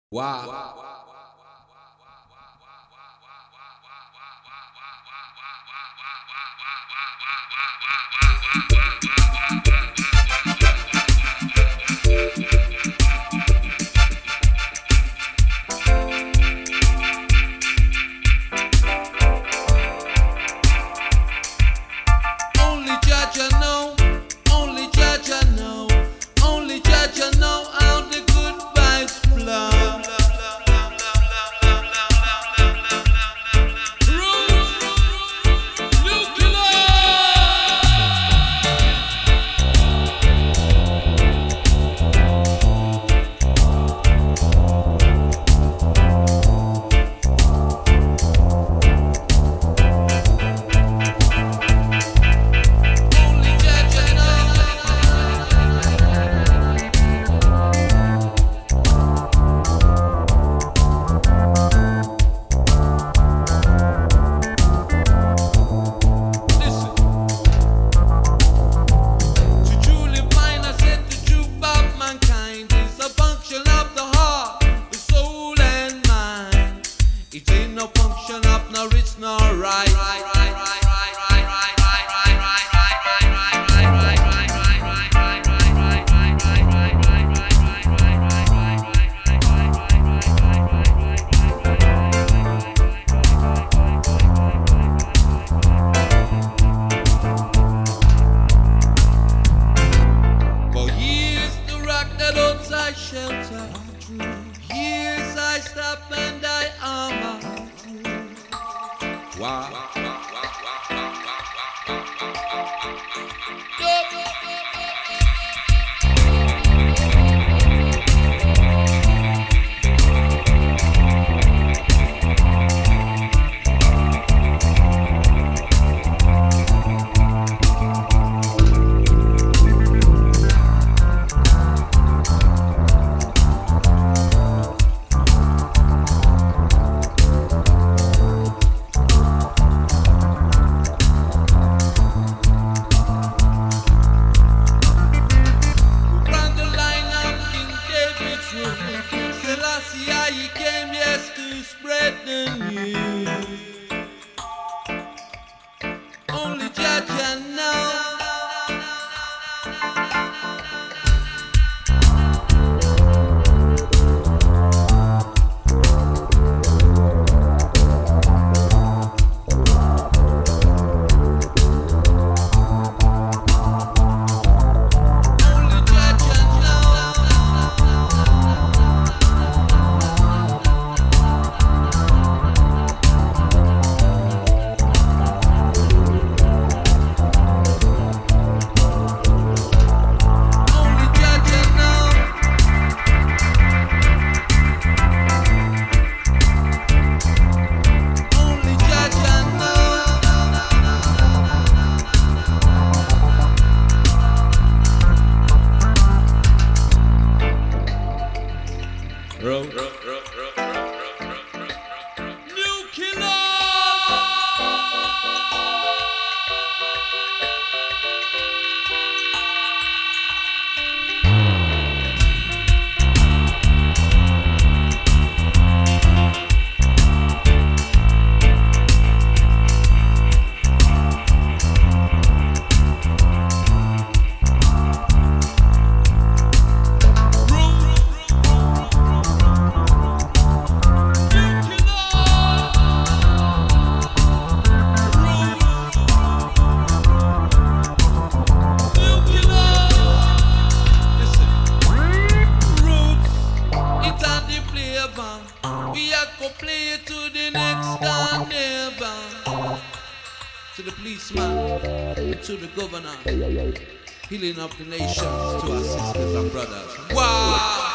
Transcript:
Wow. Only Judge I know, only Judge I know, only Judge I know how the good vibes flow. It ain't no function of no rich nor right. For years the rock that outside shelter. Years I stop and I armor. Wow. Selassie, he came, yes, to spread the news. Only Judge I know. New Killer! We are go play it to the next carnival. To the policeman, to the governor, healing of the nations, to our sisters and brothers. Wow!